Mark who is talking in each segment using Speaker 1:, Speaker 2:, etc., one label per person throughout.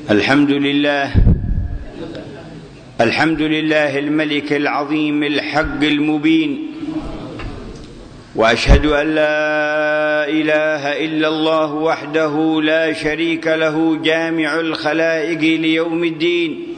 Speaker 1: الحمد لله الملك العظيم الحق المبين، وأشهد أن لا إله إلا الله وحده لا شريك له جامع الخلائق ليوم الدين،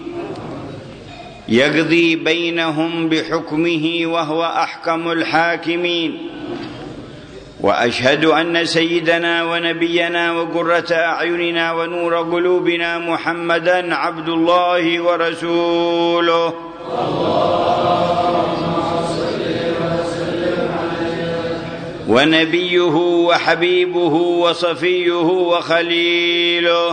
Speaker 1: يقضي بينهم بحكمه وهو أحكم الحاكمين. وأشهد أن سيدنا ونبينا وقرة أعيننا ونور قلوبنا محمدًا عبد الله ورسوله، ونبيه وحبيبه وصفيه وخليله،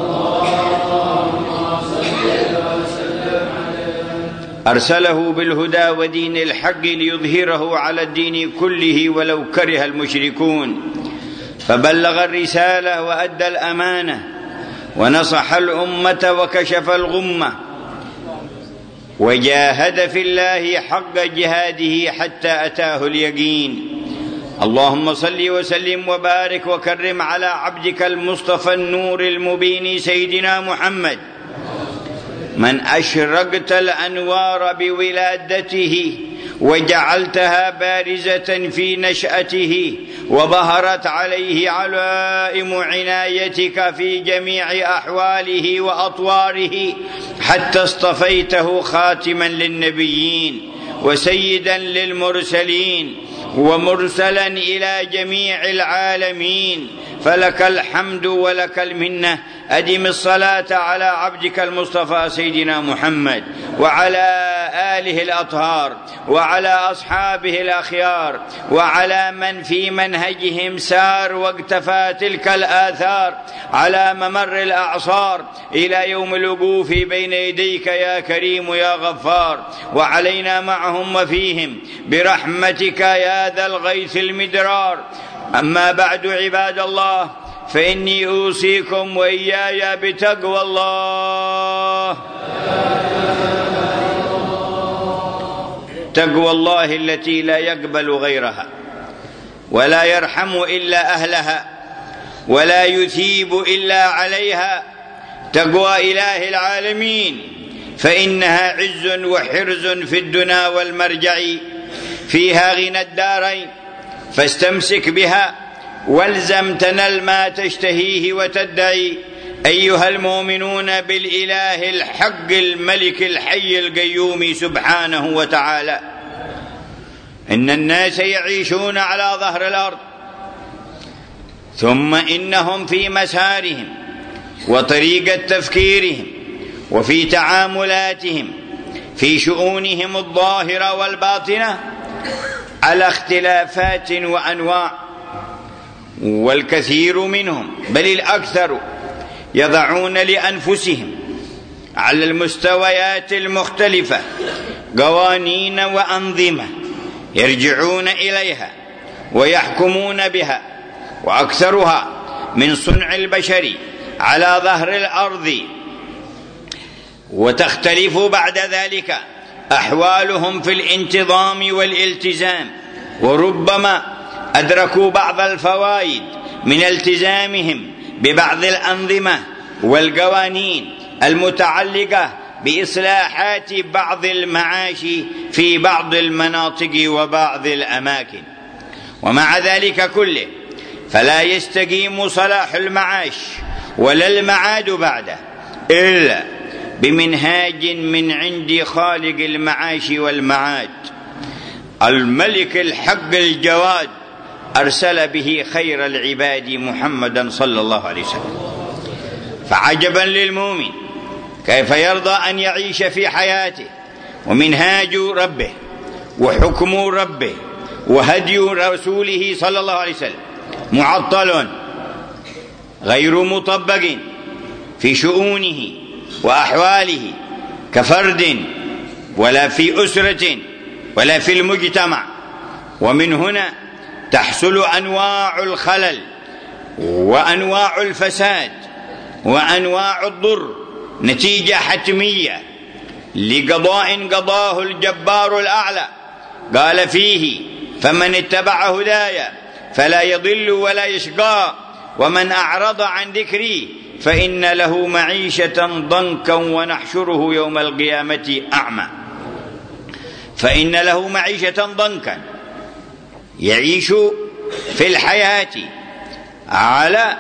Speaker 1: أرسله بالهدى ودين الحق ليظهره على الدين كله ولو كره المشركون، فبلغ الرسالة وأدى الأمانة ونصح الأمة وكشف الغمة، وجاهد في الله حق جهاده حتى أتاه اليقين. اللهم صل وسلم وبارك وكرم على عبدك المصطفى النور المبين سيدنا محمد، من أشرقت الأنوار بولادته وجعلتها بارزة في نشأته، وظهرت عليه علائم عنايتك في جميع أحواله وأطواره، حتى اصطفيته خاتما للنبيين وسيدا للمرسلين ومرسلا إلى جميع العالمين، فلك الحمد ولك المنة. أدم الصلاة على عبدك المصطفى سيدنا محمد وعلى آله الأطهار وعلى أصحابه الأخيار وعلى من في منهجهم سار واقتفى تلك الآثار على ممر الأعصار إلى يوم الوقوف بين يديك يا كريم يا غفار، وعلينا معهم وفيهم برحمتك يا ذا الغيث المدرار. أما بعد عباد الله، فإني أوصيكم وإياي بتقوى الله، تقوى الله التي لا يقبل غيرها ولا يرحم إلا أهلها ولا يثيب إلا عليها، تقوى إله العالمين، فإنها عز وحرز في الدنا والمرجع، فيها غنى الدارين، فاستمسك بها والزم تنل ما تشتهيه وتدعي. أيها المؤمنون بالإله الحق الملك الحي القيوم سبحانه وتعالى، إن الناس يعيشون على ظهر الأرض، ثم إنهم في مسارهم وطريقة تفكيرهم وفي تعاملاتهم في شؤونهم الظاهرة والباطنة على اختلافات وأنواع، والكثير منهم بل الأكثر يضعون لأنفسهم على المستويات المختلفة قوانين وأنظمة يرجعون إليها ويحكمون بها، وأكثرها من صنع البشر على ظهر الأرض، وتختلف بعد ذلك أحوالهم في الانتظام والالتزام، وربما أدركوا بعض الفوائد من التزامهم ببعض الأنظمة والقوانين المتعلقة بإصلاحات بعض المعاش في بعض المناطق وبعض الأماكن. ومع ذلك كله فلا يستقيم صلاح المعاش ولا المعاد بعده إلا بمنهاج من عند خالق المعاش والمعاد، الملك الحق الجواد، أرسل به خير العباد محمدا صلى الله عليه وسلم. فعجبا للمؤمن كيف يرضى أن يعيش في حياته ومنهاج ربه وحكم ربه وهدي رسوله صلى الله عليه وسلم معطل غير مطبق في شؤونه وأحواله كفرد ولا في أسرة ولا في المجتمع. ومن هنا تحصل أنواع الخلل وأنواع الفساد وأنواع الضر نتيجة حتمية لقضاء قضاه الجبار الأعلى، قال فيه: فمن اتبع هدايا فلا يضل ولا يشقى، ومن أعرض عن ذكري فإن له معيشة ضنكا ونحشره يوم القيامة أعمى. فإن له معيشة ضنكا، يعيش في الحياة على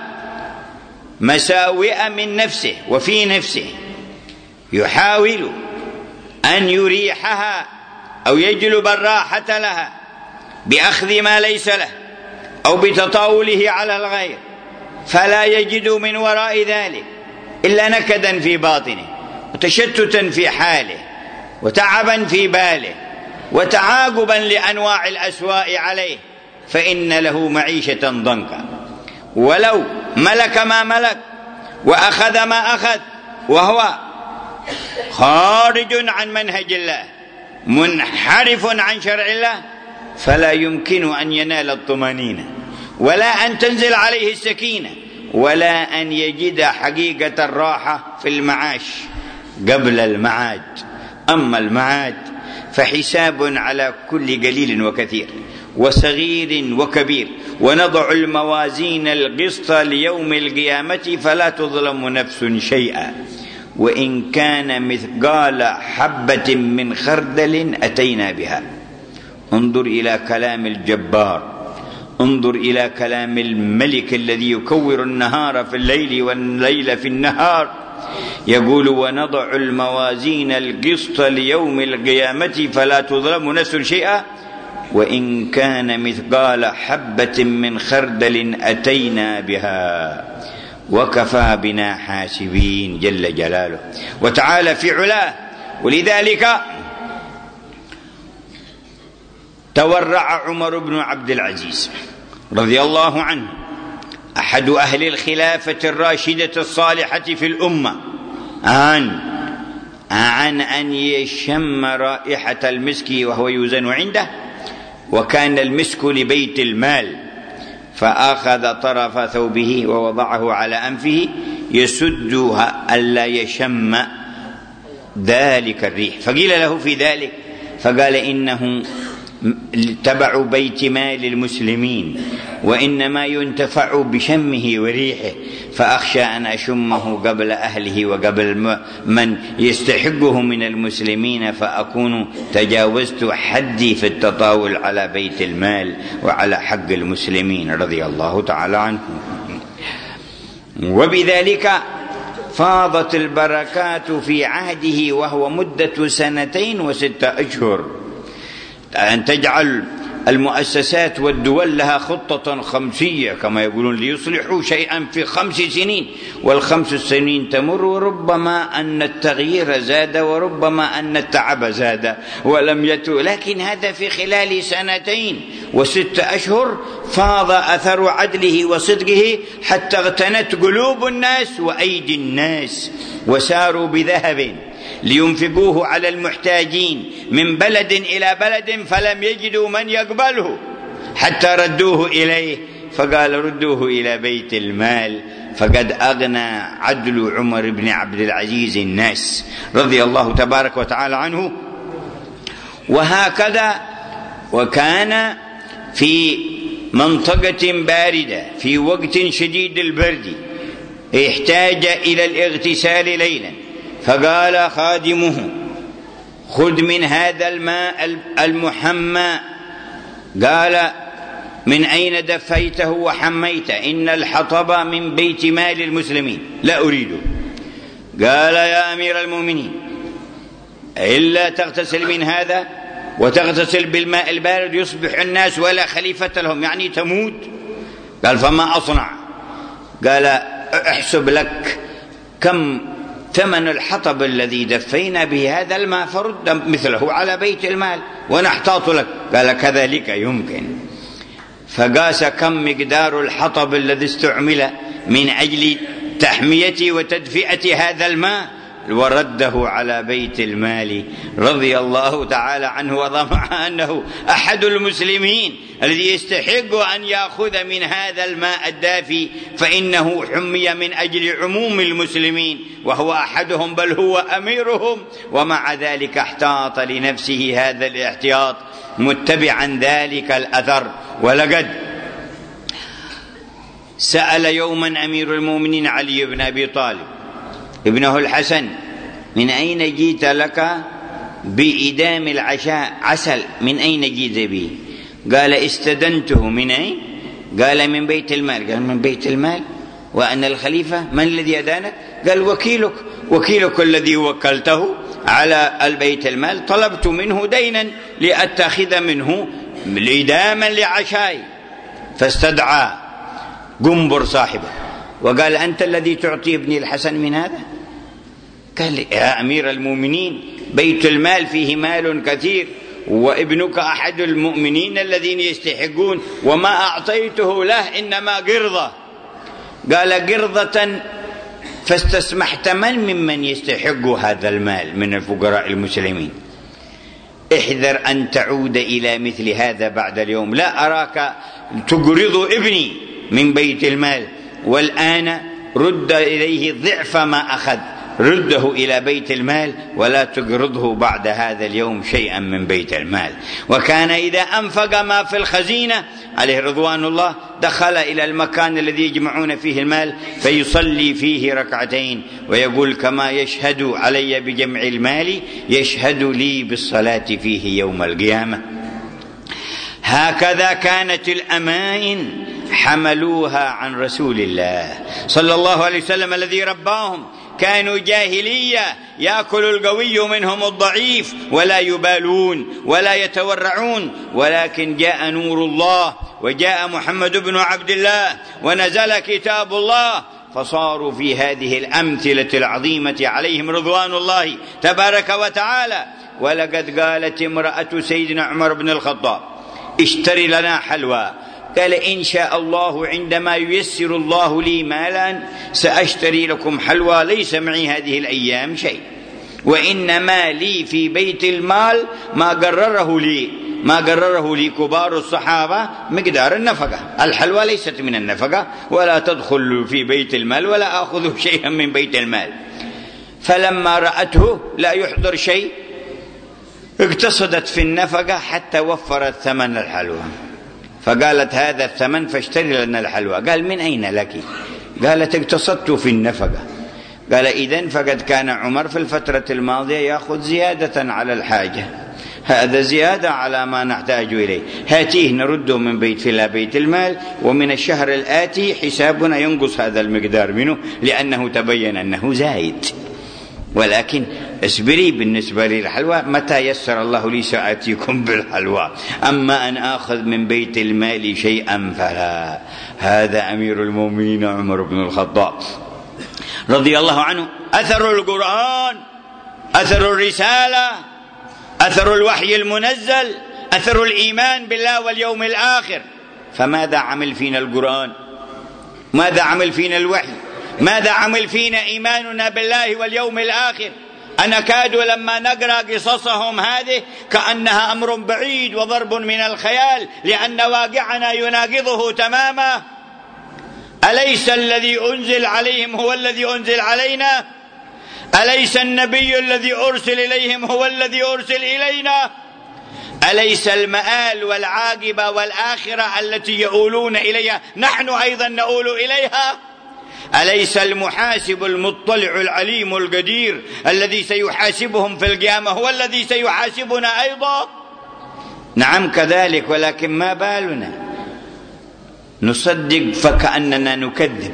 Speaker 1: مساوئ من نفسه وفي نفسه، يحاول أن يريحها أو يجلب الراحة لها بأخذ ما ليس له أو بتطاوله على الغير، فلا يجد من وراء ذلك إلا نكدا في باطنه وتشتتا في حاله وتعبا في باله وتعاقبا لأنواع الأسواء عليه، فإن له معيشة ضنكا. ولو ملك ما ملك وأخذ ما أخذ وهو خارج عن منهج الله منحرف عن شرع الله، فلا يمكن أن ينال الطمأنينة ولا أن تنزل عليه السكينة ولا أن يجد حقيقة الراحة في المعاش قبل المعاد. أما المعاد فحساب على كل قليل وكثير وصغير وكبير، ونضع الموازين القسط ليوم القيامة فلا تظلم نفس شيئا وإن كان مثقال حبة من خردل أتينا بها. انظر إلى كلام الجبار، انظر إلى كلام الملك الذي يكور النهار في الليل والليل في النهار، يقول ونضع الموازين القسط ليوم القيامة فلا تظلم نفس شيئا وإن كان مثقال حبة من خردل أتينا بها وكفى بنا حاسبين جل جلاله وتعالى في علاه. ولذلك تورع عمر بن عبد العزيز رضي الله عنه، أحد أهل الخلافة الراشدة الصالحة في الأمة، عن أن يشم رائحة المسك وهو يوزن عنده، وكان المسك لبيت المال، فأخذ طرف ثوبه ووضعه على أنفه يسدها ألا يشم ذلك الريح، فقيل له في ذلك فقال إنه تبع بيت مال المسلمين وإنما ينتفع بشمه وريحه، فأخشى أن أشمه قبل أهله وقبل من يستحقه من المسلمين فأكون تجاوزت حدي في التطاول على بيت المال وعلى حق المسلمين رضي الله تعالى عنه. وبذلك فاضت البركات في عهده وهو مدة 2 و6 أشهر، أن تجعل المؤسسات والدول لها خطة خمسية كما يقولون ليصلحوا شيئا في 5 سنين، و5 سنين تمر وربما أن التغيير زاد وربما أن التعب زاد ولم يتو، لكن هذا في خلال 2 و6 أشهر فاض أثر عدله وصدقه حتى اغتنت قلوب الناس وأيدي الناس، وساروا بذهب لينفقوه على المحتاجين من بلد إلى بلد فلم يجدوا من يقبله حتى ردوه إليه، فقال ردوه إلى بيت المال، فقد أغنى عدل عمر بن عبد العزيز الناس رضي الله تبارك وتعالى عنه. وهكذا وكان في منطقة باردة في وقت شديد البرد احتاج إلى الاغتسال ليلا، فقال خادمه خذ من هذا الماء المحمى، قال من أين دفيته وحميته؟ إن الحطب من بيت مال المسلمين لا أريده. قال يا أمير المؤمنين إلا تغتسل من هذا وتغتسل بالماء البارد يصبح الناس ولا خليفة لهم، يعني تموت. قال فما أصنع؟ قال احسب لك كم ثمن الحطب الذي دفينا به هذا الماء فرد مثله على بيت المال ونحتاط لك. قال كذلك يمكن، فقاس كم مقدار الحطب الذي استعمل من أجل تحمية وتدفئة هذا الماء ورده على بيت المال رضي الله تعالى عنه، وضمع أنه أحد المسلمين الذي يستحق أن يأخذ من هذا الماء الدافي، فإنه حمي من أجل عموم المسلمين وهو أحدهم بل هو أميرهم، ومع ذلك احتاط لنفسه هذا الاحتياط متبعا ذلك الأثر. ولقد سأل يوما أمير المؤمنين علي بن أبي طالب ابنه الحسن: من أين جيت لك بإدام العشاء عسل؟ من أين جيت به؟ قال: استدنته. من أين؟ قال: من بيت المال. قال: من بيت المال وأنا الخليفة؟ من الذي أدانك؟ قال: وكيلك الذي وكلته على البيت المال، طلبت منه دينا لأتخذ منه إداما لعشائي، فاستدعى قنبر صاحبه وقال: أنت الذي تعطي ابني الحسن من هذا؟ قال: يا أمير المؤمنين، بيت المال فيه مال كثير، وابنك أحد المؤمنين الذين يستحقون، وما أعطيته له إنما قرضة. قال: قرضة فاستسمحت ممن يستحق هذا المال من الفقراء المسلمين؟ احذر أن تعود إلى مثل هذا بعد اليوم، لا أراك تقرض ابني من بيت المال، والآن رد إليه ضعف ما أخذ، رده إلى بيت المال ولا تقرضه بعد هذا اليوم شيئا من بيت المال. وكان إذا أنفق ما في الخزينة عليه رضوان الله دخل إلى المكان الذي يجمعون فيه المال فيصلي فيه ركعتين ويقول: كما يشهد علي بجمع المال يشهد لي بالصلاة فيه يوم القيامة. هكذا كانت الأمائن حملوها عن رسول الله صلى الله عليه وسلم الذي رباهم. كانوا جاهلية، يأكل القوي منهم الضعيف ولا يبالون ولا يتورعون، ولكن جاء نور الله وجاء محمد بن عبد الله ونزل كتاب الله، فصاروا في هذه الأمثلة العظيمة عليهم رضوان الله تبارك وتعالى. ولقد قالت امرأة سيدنا عمر بن الخطاب: اشتري لنا حلوى. قال: إن شاء الله عندما ييسر الله لي مالا سأشتري لكم حلوى، ليس معي هذه الأيام شيء، وإنما لي في بيت المال ما قرره لي كبار الصحابة مقدار النفقة. الحلوى ليست من النفقة، ولا تدخل في بيت المال ولا أخذ شيئا من بيت المال. فلما رأته لا يحضر شيء اقتصدت في النفقة حتى وفرت ثمن الحلوى، فقالت: هذا الثمن فاشتري لنا الحلوى. قال: من أين لك؟ قالت: اقتصدت في النفقة. قال: إذن فقد كان عمر في الفترة الماضية يأخذ زيادة على الحاجة، هذا زيادة على ما نحتاج إليه، هاتيه نرده من بيت المال، ومن الشهر الآتي حسابنا ينقص هذا المقدار منه لأنه تبين أنه زايد. ولكن اصبري بالنسبة للحلوى، متى يسر الله لي سآتيكم بالحلوى، أما أن آخذ من بيت المال شيئا فلا. هذا أمير المؤمنين عمر بن الخطاب رضي الله عنه. أثر القرآن، أثر الرسالة، أثر الوحي المنزل، أثر الإيمان بالله واليوم الآخر. فماذا عمل فينا القرآن؟ ماذا عمل فينا الوحي؟ ماذا عمل فينا إيماننا بالله واليوم الآخر؟ أنكاد لما نقرأ قصصهم هذه كأنها أمر بعيد وضرب من الخيال، لأن واقعنا يناقضه تماما. أليس الذي أنزل عليهم هو الذي أنزل علينا؟ أليس النبي الذي أرسل إليهم هو الذي أرسل إلينا؟ أليس المآل والعاقبة والآخرة التي يؤولون إليها نحن أيضا نؤول إليها؟ أليس المحاسب المطلع العليم القدير الذي سيحاسبهم في القيامة هو الذي سيحاسبنا أيضا؟ نعم كذلك، ولكن ما بالنا نصدق فكأننا نكذب،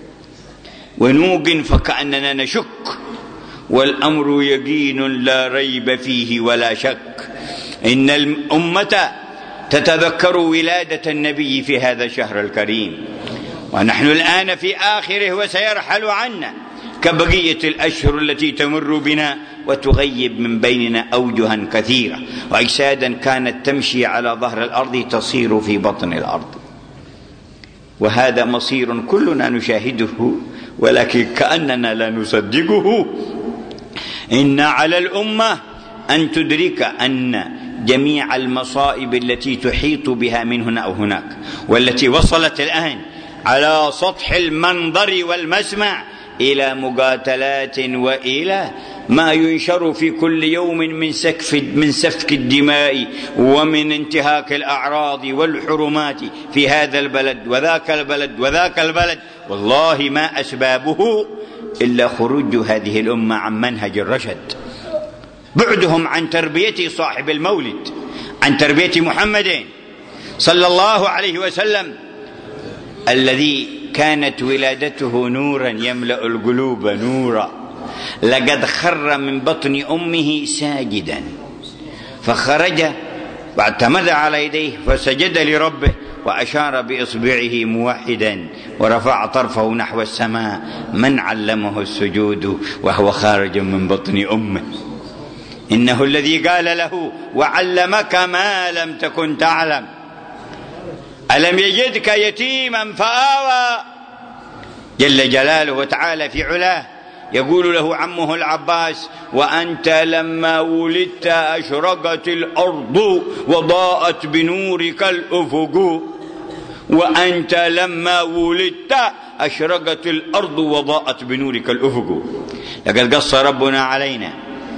Speaker 1: ونوقن فكأننا نشك، والأمر يقين لا ريب فيه ولا شك. إن الأمة تتذكر ولادة النبي في هذا الشهر الكريم، ونحن الآن في آخره وسيرحل عنا كبقية الأشهر التي تمر بنا وتغيب من بيننا أوجها كثيرة، وأجسادا كانت تمشي على ظهر الأرض تصير في بطن الأرض. وهذا مصير كلنا نشاهده، ولكن كأننا لا نصدقه. إن على الأمة أن تدرك أن جميع المصائب التي تحيط بها من هنا أو هناك، والتي وصلت الآن على سطح المنظر والمسمع، إلى مقاتلات وإلى ما ينشر في كل يوم من سفك الدماء ومن انتهاك الأعراض والحرمات في هذا البلد وذاك البلد وذاك البلد. والله ما أسبابه إلا خروج هذه الأمة عن منهج الرشد، بعدهم عن تربية صاحب المولد، عن تربية محمد صلى الله عليه وسلم الذي كانت ولادته نورا يملأ القلوب نورا. لقد خر من بطن أمه ساجدا فخرج واعتمد على يديه فسجد لربه وأشار بإصبعه موحدا ورفع طرفه نحو السماء. من علمه السجود وهو خارج من بطن أمه؟ إنه الذي قال له وعلمك ما لم تكن تعلم، ألم يجدك يتيما فآوى. جل جلاله وتعالى في علاه يقول له عمه العباس وأنت لما ولدت أشرقت الأرض وضاءت بنورك الأفق. وأنت لما ولدت أشرقت الأرض وضاءت بنورك الأفق. لقد قص ربنا علينا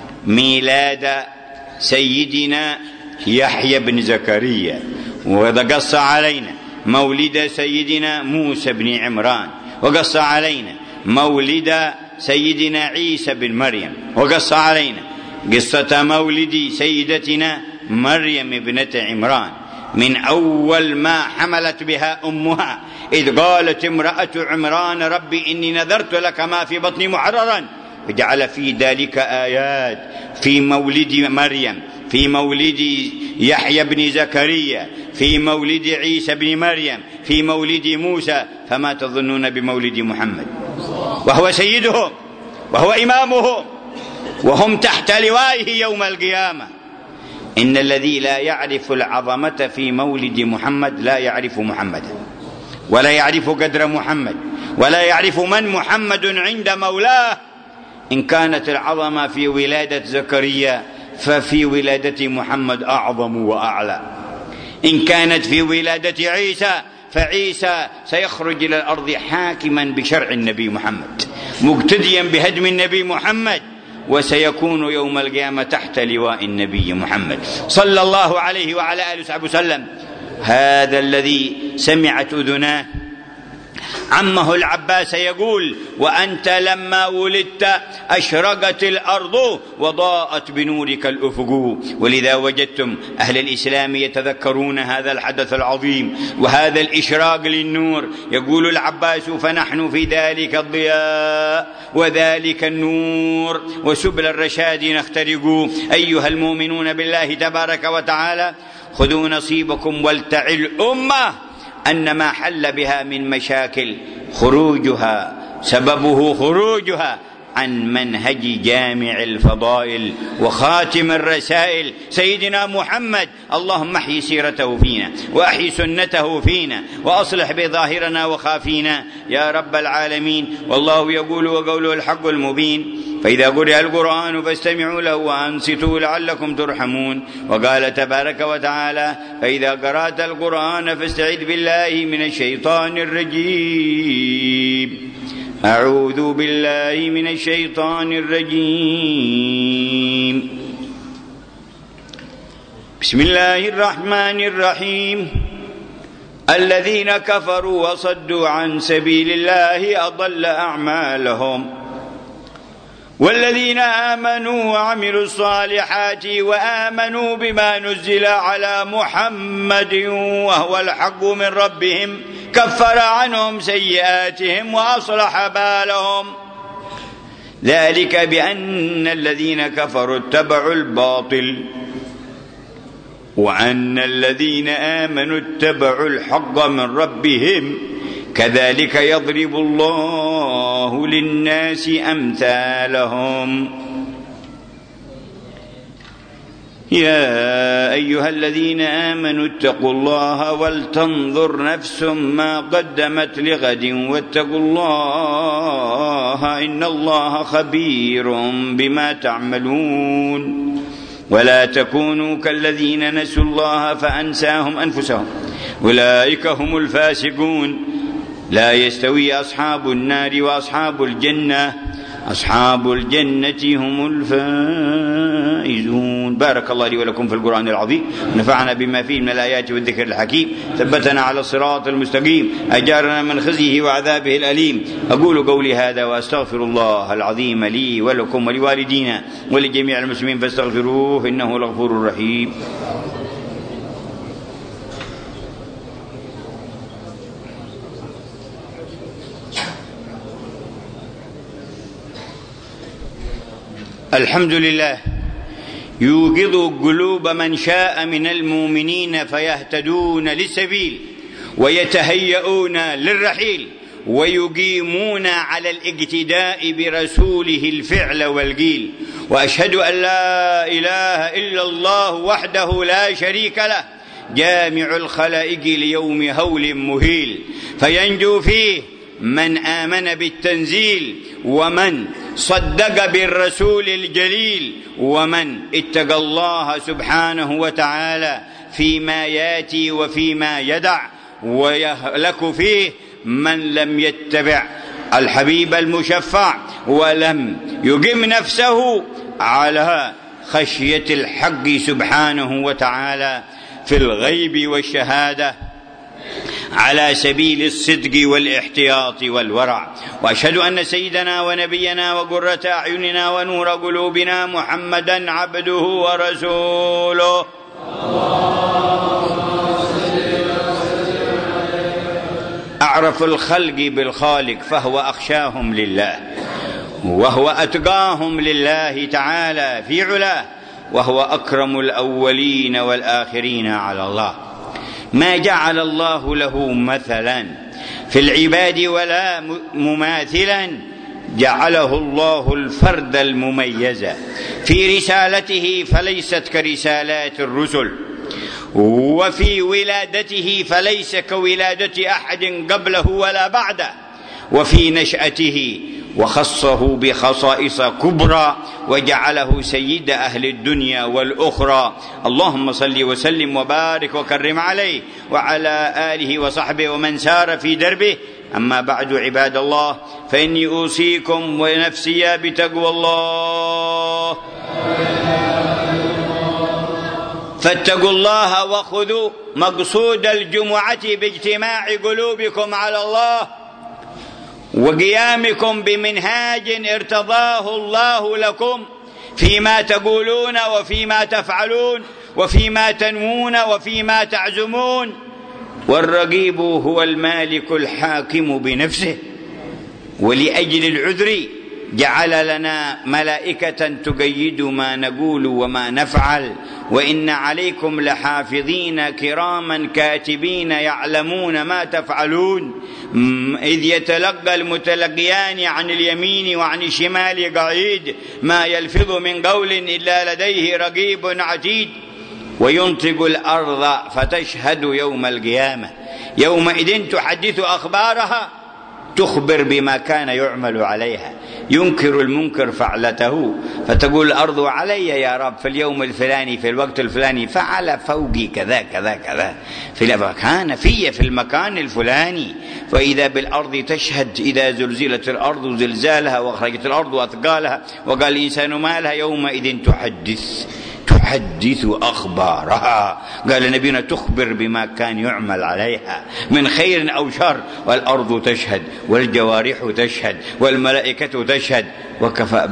Speaker 1: ميلاد سيدنا يحيى بن زكريا، وقص علينا مولد سيدنا موسى بن عمران، وقص علينا مولد سيدنا عيسى بن مريم، وقص علينا قصة مولد سيدتنا مريم ابنة عمران من أول ما حملت بها أمها إذ قالت امرأة عمران ربي إني نذرت لك ما في بطني محررا. وجعل في ذلك آيات في مولد مريم، في مولد يحيى بن زكريا، في مولد عيسى بن مريم، في مولد موسى. فما تظنون بمولد محمد وهو سيدهم وهو إمامهم وهم تحت لوائه يوم القيامة؟ إن الذي لا يعرف العظمة في مولد محمد لا يعرف محمدا ولا يعرف قدر محمد ولا يعرف من محمد عند مولاه. إن كانت العظمة في ولادة زكريا ففي ولادة محمد أعظم وأعلى. إن كانت في ولادة عيسى فعيسى سيخرج إلى الأرض حاكما بشرع النبي محمد مقتديا بهدم النبي محمد، وسيكون يوم القيامة تحت لواء النبي محمد صلى الله عليه وعلى آله وصحبه وسلم. هذا الذي سمعت أذناه عمه العباس يقول وأنت لما ولدت أشرقت الأرض وضاءت بنورك الأفق. ولذا وجدتم أهل الإسلام يتذكرون هذا الحدث العظيم وهذا الإشراق للنور. يقول العباس فنحن في ذلك الضياء وذلك النور وسبل الرشاد نخترق. أيها المؤمنون بالله تبارك وتعالى خذوا نصيبكم ولتعي الأمة أن ما حل بها من مشاكل خروجها سببه خروجها عن منهج جامع الفضائل وخاتم الرسائل سيدنا محمد. اللهم احيي سيرته فينا واحيي سنته فينا وأصلح بظاهرنا وخافينا يا رب العالمين. والله يقول وقوله الحق المبين فإذا قرئ القرآن فاستمعوا له وأنصتوا لعلكم ترحمون. وقال تبارك وتعالى فإذا قرأت القرآن فاستعذ بالله من الشيطان الرجيم. أعوذ بالله من الشيطان الرجيم. بسم الله الرحمن الرحيم. الذين كفروا وصدوا عن سبيل الله أضل أعمالهم والذين آمنوا وعملوا الصالحات وآمنوا بما نزل على محمد وهو الحق من ربهم كفر عنهم سيئاتهم وأصلح بالهم. ذلك بأن الذين كفروا اتبعوا الباطل وأن الذين آمنوا اتبعوا الحق من ربهم كذلك يضرب الله للناس أمثالهم. يا أيها الذين آمنوا اتقوا الله ولتنظر نفس ما قدمت لغد واتقوا الله إن الله خبير بما تعملون. ولا تكونوا كالذين نسوا الله فأنساهم أنفسهم أولئك هم الفاسقون. لا يستوي أصحاب النار وأصحاب الجنة، أصحاب الجنة هم الفائزون. بارك الله لي ولكم في القرآن العظيم، نفعنا بما فيه من الآيات والذكر الحكيم، ثبتنا على الصراط المستقيم، أجارنا من خزيه وعذابه الأليم. أقول قولي هذا وأستغفر الله العظيم لي ولكم ولوالدينا ولجميع المسلمين فاستغفروه إنه الغفور الرحيم. الحمد لله يوقظ قلوب من شاء من المؤمنين فيهتدون للسبيل ويتهيئون للرحيل ويقيمون على الاقتداء برسوله الفعل والقيل. وأشهد أن لا إله إلا الله وحده لا شريك له جامع الخلائق ليوم هول مهيل، فينجو فيه من آمن بالتنزيل ومن صدق بالرسول الجليل ومن اتقى الله سبحانه وتعالى فيما ياتي وفيما يدع، ويهلك فيه من لم يتبع الحبيب المشفع ولم يقم نفسه على خشية الحق سبحانه وتعالى في الغيب والشهادة على سبيل الصدق والاحتياط والورع. وأشهد أن سيدنا ونبينا وقرة أعيننا ونور قلوبنا محمدا عبده ورسوله. أعرف الخلق بالخالق فهو أخشاهم لله، وهو أتقاهم لله تعالى في علاه، وهو أكرم الأولين والآخرين على الله. ما جعل الله له مثلا في العباد ولا مماثلا، جعله الله الفرد المميز في رسالته فليست كرسالات الرسل، وفي ولادته فليس كولادة أحد قبله ولا بعده، وفي نشأته وخصه بخصائص كبرى وجعله سيد أهل الدنيا والأخرى. اللهم صل وسلم وبارك وكرم عليه وعلى آله وصحبه ومن سار في دربه. أما بعد عباد الله، فإني أوصيكم ونفسي بتقوى الله، فاتقوا الله وخذوا مقصود الجمعة باجتماع قلوبكم على الله وقيامكم بمنهاج ارتضاه الله لكم فيما تقولون وفيما تفعلون وفيما تنوون وفيما تعزمون. والرقيب هو المالك الحاكم بنفسه، ولأجل العذر جعل لنا ملائكة تقيد ما نقول وما نفعل. وإن عليكم لحافظين كراما كاتبين يعلمون ما تفعلون، إذ يتلقى المتلقيان عن اليمين وعن الشمال قعيد، ما يلفظ من قول إلا لديه رقيب عتيد. وينطق الأرض فتشهد يوم القيامة، يومئذ تحدث أخبارها تخبر بما كان يعمل عليها. ينكر المنكر فعلته فتقول الأرض علي يا رب في اليوم الفلاني في الوقت الفلاني فعل فوقي كذا كذا كذا، كان في المكان الفلاني. فإذا بالأرض تشهد إذا زلزلت الأرض زلزالها وأخرجت الأرض أثقالها وقال الإنسان ما لها يومئذ تحدث أخبارها. قال نبينا تخبر بما كان يعمل عليها من خير أو شر. والأرض تشهد والجوارح تشهد والملائكة تشهد، وكفى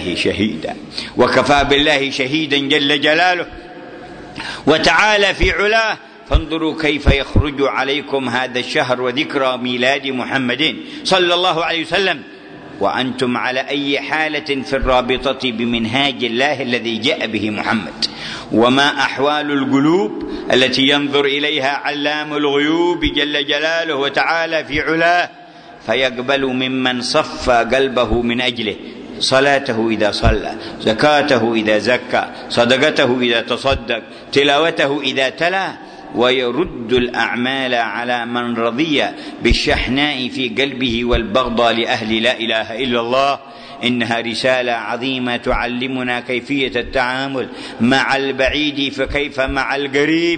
Speaker 1: بالله شهيدا جل جلاله وتعالى في علاه. فانظروا كيف يخرج عليكم هذا الشهر وذكرى ميلاد محمد صلى الله عليه وسلم وأنتم على أي حالة في الرابطة بمنهاج الله الذي جاء به محمد. وما أحوال القلوب التي ينظر إليها علام الغيوب جل جلاله وتعالى في علاه، فيقبل ممن صفى قلبه من أجله صلاته إذا صلى، زكاته إذا زكى، صدقته إذا تصدق، تلاوته إذا تلا، ويرد الأعمال على من رضي بالشحناء في قلبه والبغضاء لأهل لا إله إلا الله. إنها رسالة عظيمة تعلمنا كيفية التعامل مع البعيد فكيف مع القريب،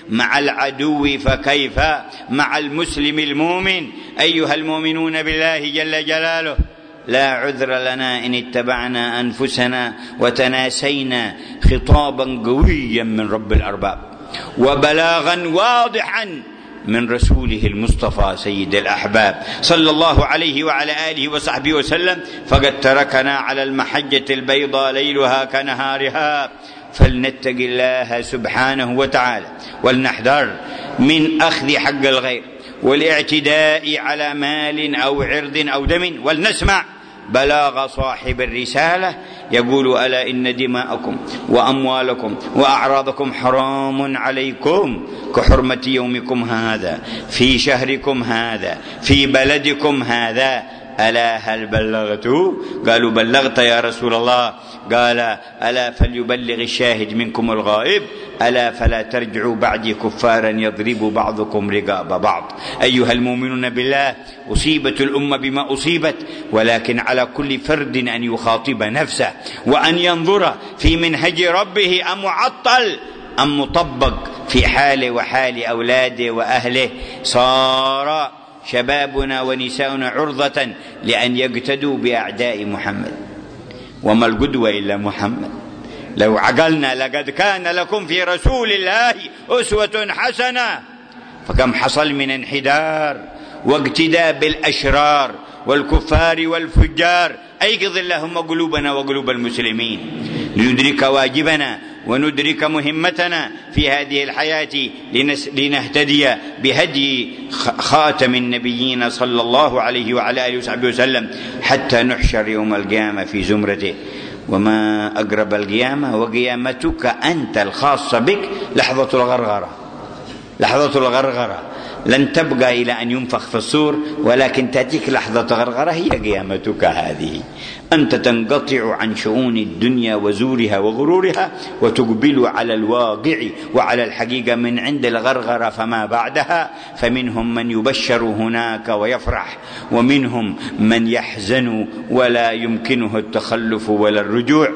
Speaker 1: مع العدو فكيف مع المسلم المؤمن؟ أيها المؤمنون بالله جل جلاله، لا عذر لنا إن اتبعنا أنفسنا وتناسينا خطابا قويا من رب الأرباب وبلاغا واضحا من رسوله المصطفى سيد الأحباب صلى الله عليه وعلى آله وصحبه وسلم، فقد تركنا على المحجة البيضاء ليلها كنهارها. فلنتق الله سبحانه وتعالى ولنحذر من أخذ حق الغير والاعتداء على مال أو عرض أو دم، ولنسمع بلاغ صاحب الرسالة يقول: ألا إن دماءكم وأموالكم وأعراضكم حرام عليكم كحرمة يومكم هذا في شهركم هذا في بلدكم هذا. ألا هل بلغت؟ قالوا: بلغت يا رسول الله. قال: ألا فليبلغ الشاهد منكم الغائب، ألا فلا ترجعوا بعدي كفارا يضرب بعضكم رقاب بعض. أيها المؤمنون بالله، أصيبت الأمة بما أصيبت، ولكن على كل فرد أن يخاطب نفسه وأن ينظر في منهج ربه أمعطل أم مطبق في حاله وحال أولاده وأهله. صار شبابنا ونساؤنا عرضة لأن يقتدوا بأعداء محمد، وما القدوة إلا محمد. لو عقلنا لقد كان لكم في رسول الله أسوة حسنة، فكم حصل من انحدار واقتداء بالأشرار والكفار والفجار. أيقظ اللهم قلوبنا وقلوب المسلمين لندرك واجبنا وندرك مهمتنا في هذه الحياة، لنهتدي بهدي خاتم النبيين صلى الله عليه وعلى آله وصحبه وسلم حتى نحشر يوم القيامة في زمرته. وما أقرب القيامة وقيامتك أنت الخاصة بك لحظة الغرغرة. لحظة الغرغرة لن تبقى إلى أن ينفخ في الصور، ولكن تأتيك لحظة غرغرة هي قيامتك هذه. أنت تنقطع عن شؤون الدنيا وزورها وغرورها وتقبل على الواقع وعلى الحقيقة من عند الغرغرة فما بعدها. فمنهم من يبشر هناك ويفرح، ومنهم من يحزن ولا يمكنه التخلف ولا الرجوع.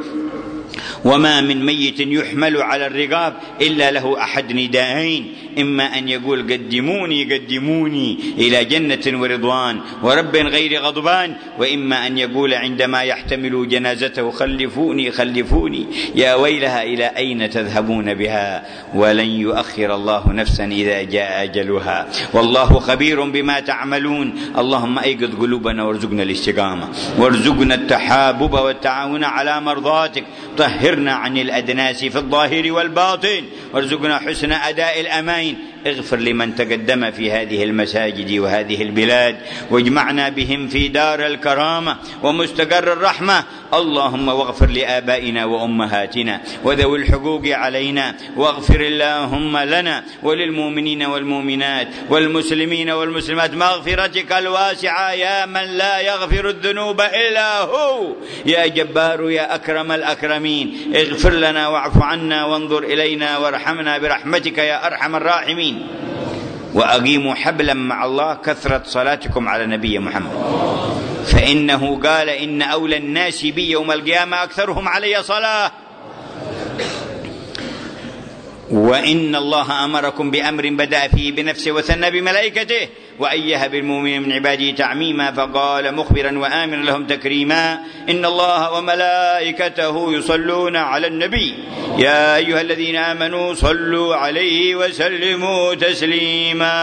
Speaker 1: وما من ميت يحمل على الرقاب إلا له أحد نداءين: إما أن يقول قدموني قدموني إلى جنة ورضوان ورب غير غضبان، وإما أن يقول عندما يحتمل جنازته: خلفوني خلفوني يا ويلها إلى أين تذهبون بها. ولن يؤخر الله نفسا إذا جاء أجلها، والله خبير بما تعملون. اللهم أيقظ قلوبنا وارزقنا الاستقامة، وارزقنا التحابب والتعاون على مرضاتك. طهرنا عن الأدناس في الظاهر والباطن، وارزقنا حسن أداء الأمين. اغفر لمن تقدم في هذه المساجد وهذه البلاد، واجمعنا بهم في دار الكرامة ومستقر الرحمة. اللهم واغفر لآبائنا وأمهاتنا وذوي الحقوق علينا، واغفر اللهم لنا وللمؤمنين والمؤمنات والمسلمين والمسلمات مغفرتك الواسعة يا من لا يغفر الذنوب إلا هو، يا جبار يا أكرم الأكرمين. اغفر لنا واعف عنا وانظر إلينا وارحمنا برحمتك يا أرحم الراحمين. وأقيموا حبلا مع الله كثرة صلاتكم على نبي محمد، فإنه قال: إن أولى الناس بي يوم القيامة أكثرهم علي صلاة. وإن الله أمركم بأمر بدأ فيه بنفسه وثنى بملائكته، وأيه بالمؤمنين من عباده تعميما، فقال مخبرا وآمنا لهم تكريما: إن الله وملائكته يصلون على النبي يا أيها الذين آمنوا صلوا عليه وسلموا تسليما.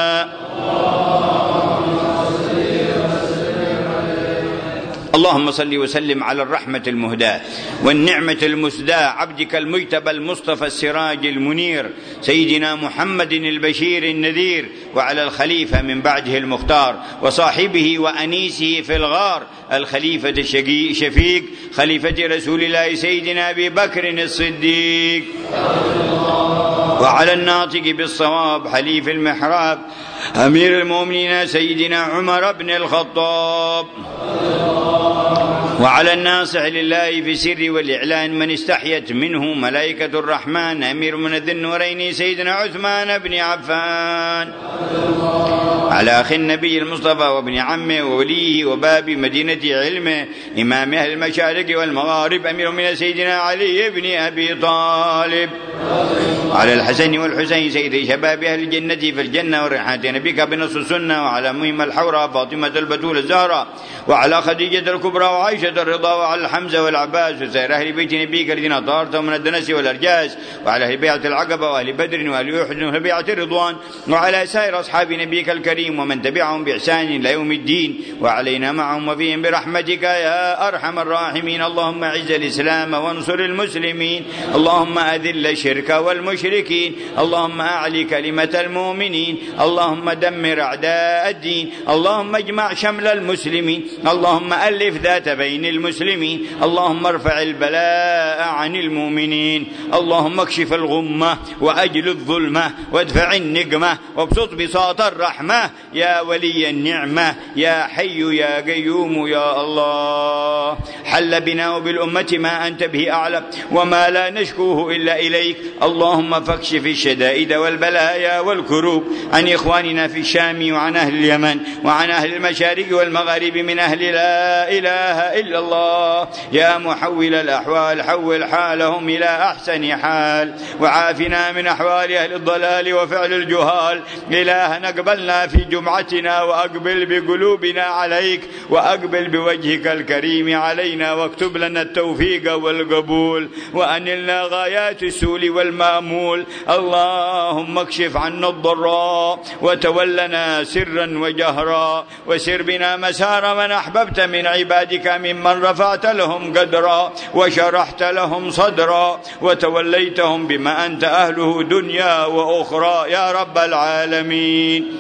Speaker 1: اللهم صل وسلم على الرحمة المهداة والنعمة المسداة عبدك المجتبى المصطفى السراج المنير سيدنا محمد البشير النذير، وعلى الخليفة من بعده المختار وصاحبه وأنيسه في الغار الخليفة الشفيق خليفة رسول الله سيدنا أبي بكر الصديق، وعلى الناطق بالصواب حليف المحراب أمير المؤمنين سيدنا عمر بن الخطاب، وعلى الناصح لله في السر والإعلان من استحيت منه ملائكة الرحمن أمير من ذي النورين سيدنا عثمان بن عفان، على أخي النبي المصطفى وابن عمه ووليه وباب مدينة علمه إمام أهل المشارق والمغارب أمير من سيدنا علي بن أبي طالب، على الحسن والحسين سيد شباب أهل الجنة في الجنة وريحانة نبيك بنص السنة، وعلى مهم الحوراء فاطمة البتول الزهراء، وعلى خديجة الكبرى وعائشة الرضا، وعلى حمزة والعباس وسائر أهل بيت نبيك الذين طهرتهم من الدنس والأرجاس، وعلى أهل بيعة العقبة وأهل بدر وأهل أحد وأهل بيعة الرضوان، وعلى سائر أصحاب نبيك الكريم ومن تبعهم بإحسان إلى يوم الدين، وعلينا معهم وفيهم برحمتك يا أرحم الراحمين. اللهم أعز الإسلام وانصر المسلمين، اللهم أذل الشرك والمشركين، اللهم أعلي كلمة المؤمنين، اللهم دمر أعداء الدين، اللهم اجمع شمل المسلمين، اللهم ألف ذات بين المسلمين، اللهم ارفع البلاء عن المؤمنين، اللهم اكشف الغمة وأجل الظلمة وادفع النقمة وابسط بساط الرحمة يا ولي النعمة يا حي يا قيوم يا الله. حل بنا وبالأمة ما أنت به أعلم وما لا نشكوه إلا إليك، اللهم فاكشف الشدائد والبلايا والكروب عن إخواننا في الشام وعن أهل اليمن وعن أهل المشارق والمغارب من أهل لا إله إلا الله. يا محول الأحوال حول حالهم إلى أحسن حال، وعافنا من أحوال أهل الضلال وفعل الجهال. إلهنا اقبلنا في جمعتنا وأقبل بقلوبنا عليك، وأقبل بوجهك الكريم علينا، واكتب لنا التوفيق والقبول، وأنلنا غايات السول والمأمول. اللهم اكشف عنا الضراء وتولنا سرا وجهرا، وسر بنا مسار من أحببت من عبادك ممن رفعت لهم قدرا وشرحت لهم صدرا وتوليتهم بما أنت أهله دنيا وأخرى يا رب العالمين.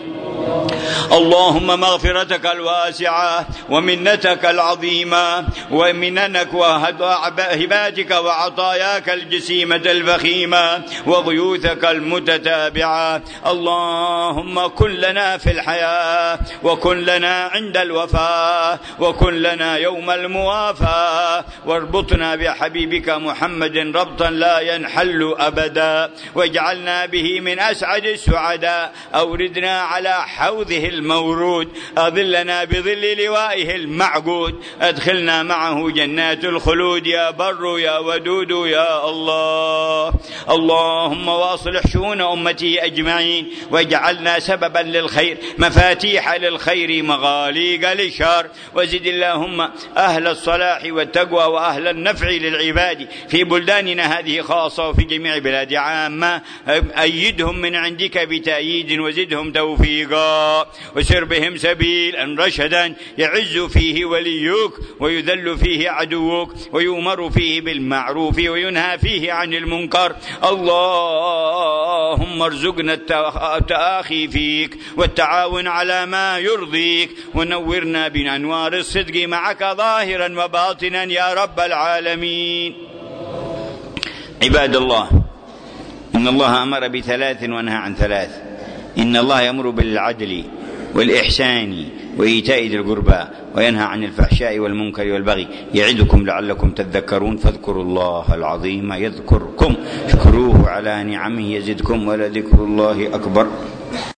Speaker 1: اللهم مغفرتك الواسعة ومنتك العظيمة ومننك وهباتك وعطاياك الجسيمة الفخيمة وغيوثك المتتابعة، اللهم كن لنا في الحياة، وكن لنا عند الوفاة، وكن لنا يوم الموافاة، واربطنا بحبيبك محمد ربطا لا ينحل أبدا، واجعلنا به من أسعد السعداء. أوردنا على حوضه المورود، أظلنا بظل لوائه المعقود، أدخلنا معه جنات الخلود يا بر يا ودود يا الله. اللهم واصلح شؤون أمتي أجمعين، واجعلنا سببا للخير مفاتيح للخير مغاليق للشر، وزد اللهم أهل الصلاح والتقوى وأهل النفع للعباد في بلداننا هذه خاصة وفي جميع بلاد عامة، أيدهم من عندك بتأييد وزدهم توفيقا، وسر بهم سبيلا رشدا يعز فيه وليك ويذل فيه عدوك، ويؤمر فيه بالمعروف وينهى فيه عن المنكر. اللهم ارزقنا التآخي فيك والتعاون على ما يرضيك، ونورنا بأنوار الصدق معك ظاهرا وباطنا يا رب العالمين. عباد الله، إن الله أمر بثلاث ونهى عن ثلاث. إن الله يأمر بالعدل والإحسان وإيتاء ذي القربى وينهى عن الفحشاء والمنكر والبغي، يعظكم لعلكم تذكرون. فاذكروا الله العظيم يذكركم، اشكروه على نعمه يزدكم، ولذكر الله أكبر.